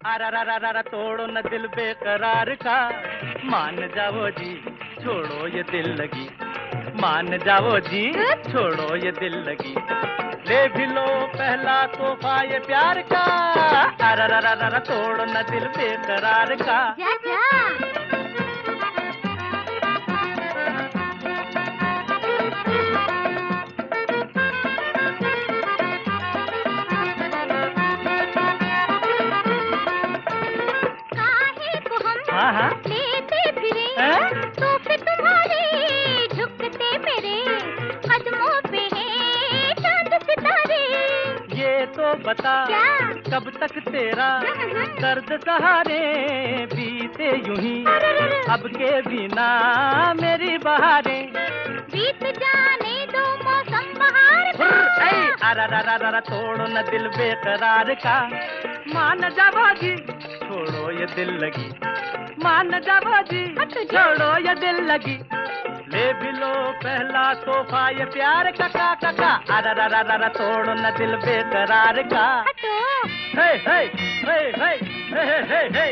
अरा तोड़ो न दिल बेकरार का, मान जाओ जी छोड़ो ये दिल लगी, मान जाओ जी छोड़ो ये दिल लगी, ले भी लो पहला तोहफा ये प्यार का, अरा तोड़ो न दिल बेकरार का। जा जा। हाँ लेते फिरे तो फिर तुम्हारे झुकते मेरे कदमों पे हैं चांद सितारे। ये तो बता क्या? कब तक तेरा दर्द सहारे बीते यूं ही, अब के बिना मेरी बहारें बीत जाने दो मौसम बहार का। अरा तोड़ो न दिल बेकरार का, मान जाओ जी छोड़ो ये दिल लगी, मान जाओ जी छोड़ो ये दिल लगी, ले भी लो पहला तोहफा ये प्यार का का। अरा तोड़ो न दिल बेकरार का। हे हे हे हे हे हे हे।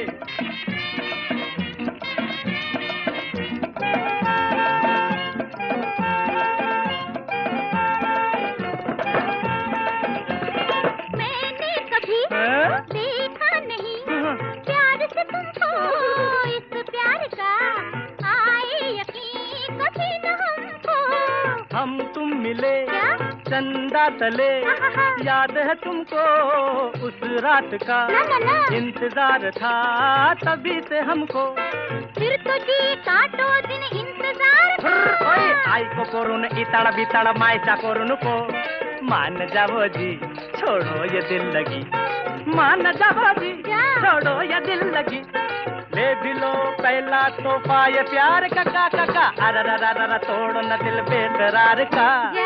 मैंने कभी देखा नहीं प्यार से तुमको, इस प्यार का आए यकीन कभी न हमको। हम तुम मिले क्या? चंदा तले, याद है तुमको उस रात का, ना। इंतजार था तभी से हमको, फिर तो जी काटो दिन इंतजार का। आई को कोरुन इताड़ा बिताड़ा मायचा कोरुन को, मान जाओ जी छोड़ो ये दिल लगी, मान जाओ जी छोड़ो ये दिल लगी, ले भी लो पहला तोहफा ये प्यार का का। अरा तोड़ो न दिल बेकरार का।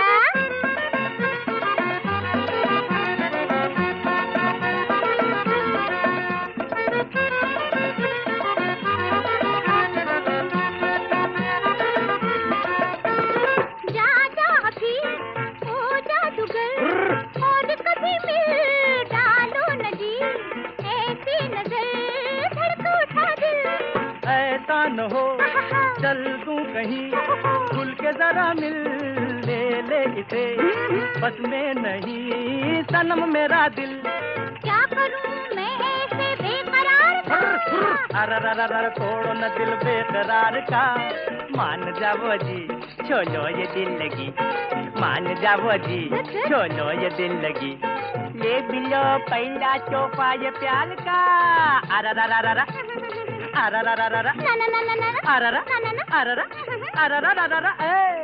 और कभी मिल डालो न जी, ऐसी नजर धड़क उठा दिल। ऐसा न हो चल दूं कहीं, खुल के जरा मिल ले इसे, बस में नहीं सनम मेरा दिल, क्या करूं मैं ऐसे बेकरार का। अरा तोड़ो न दिल बेकरार का, मान जाओ जी छोड़ो ये दिल लगी, मान जाओ जी छोड़ो ये दिल लगी, ले भी लो पहला तोहफा ये प्यार का। अरा ना। अरा